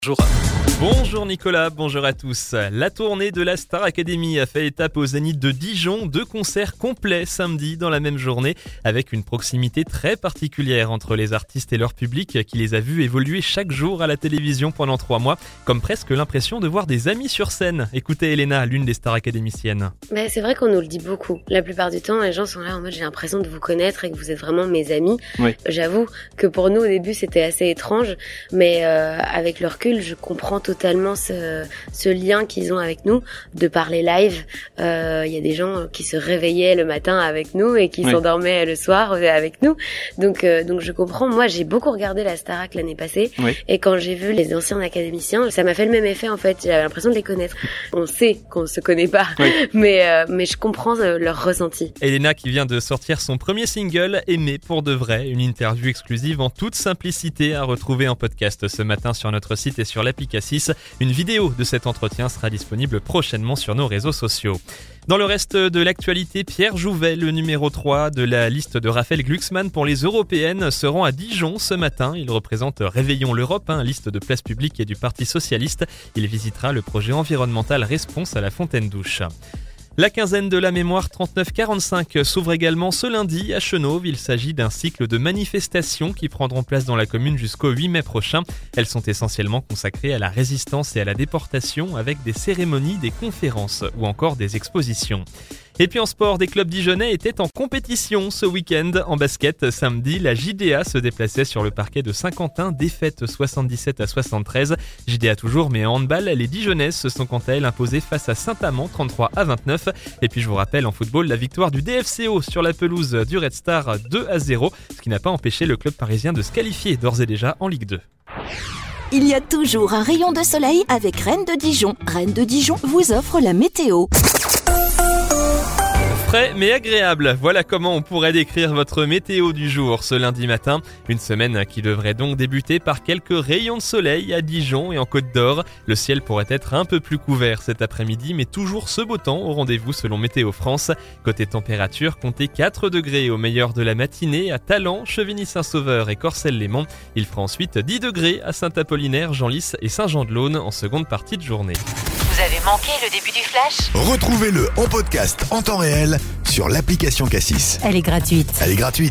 Bonjour. Bonjour Nicolas, bonjour à tous. La tournée de la Star Academy a fait étape au Zénith de Dijon. 2 concerts complets samedi dans la même journée, avec une proximité très particulière entre les artistes et leur public qui les a vus évoluer chaque jour à la télévision pendant 3 mois, comme presque l'impression de voir des amis sur scène. Écoutez Elena, l'une des stars académiciennes. C'est vrai qu'on nous le dit beaucoup. La plupart du temps, les gens sont là en mode j'ai l'impression de vous connaître et que vous êtes vraiment mes amis. Oui. J'avoue que pour nous au début c'était assez étrange, mais avec le recul, je comprends totalement ce lien qu'ils ont avec nous, de parler live. Il y a des gens qui se réveillaient le matin avec nous et qui s'endormaient le soir avec nous. Donc je comprends. Moi, j'ai beaucoup regardé la Starac l'année passée et quand j'ai vu les anciens académiciens, ça m'a fait le même effet en fait. J'avais l'impression de les connaître. On sait qu'on se connaît pas, mais je comprends leur ressenti. Elena qui vient de sortir son premier single, Aimer pour de vrai, une interview exclusive en toute simplicité à retrouver en podcast ce matin sur notre site et sur l'appli Cassis. Une vidéo de cet entretien sera disponible prochainement sur nos réseaux sociaux. Dans le reste de l'actualité, Pierre Jouvet, le numéro 3 de la liste de Raphaël Glucksmann pour les Européennes, se rend à Dijon ce matin. Il représente Réveillons l'Europe, liste de place publique et du Parti Socialiste. Il visitera le projet environnemental Response à la Fontaine-Douche. La quinzaine de la mémoire 39-45 s'ouvre également ce lundi à Chenôve. Il s'agit d'un cycle de manifestations qui prendront place dans la commune jusqu'au 8 mai prochain. Elles sont essentiellement consacrées à la résistance et à la déportation avec des cérémonies, des conférences ou encore des expositions. Et puis en sport, des clubs dijonnais étaient en compétition ce week-end. En basket, samedi, la JDA se déplaçait sur le parquet de Saint-Quentin, défaite 77-73. JDA toujours, mais en handball, les Dijonnaises se sont quant à elles imposées face à Saint-Amand 33-29. Et puis je vous rappelle en football la victoire du DFCO sur la pelouse du Red Star 2-0, ce qui n'a pas empêché le club parisien de se qualifier d'ores et déjà en Ligue 2. Il y a toujours un rayon de soleil avec Rennes de Dijon. Rennes de Dijon vous offre la météo. Frais mais agréable, voilà comment on pourrait décrire votre météo du jour ce lundi matin. Une semaine qui devrait donc débuter par quelques rayons de soleil à Dijon et en Côte d'Or. Le ciel pourrait être un peu plus couvert cet après-midi, mais toujours ce beau temps au rendez-vous selon Météo France. Côté température, comptez 4 degrés au meilleur de la matinée à Talent, Chevigny-Saint-Sauveur et Corcelles-les-Monts. Il fera ensuite 10 degrés à Saint-Apollinaire, Genlis et Saint-Jean-de-Laune en seconde partie de journée. Vous avez manqué le début du flash ? Retrouvez-le en podcast en temps réel sur l'application Cassis. Elle est gratuite.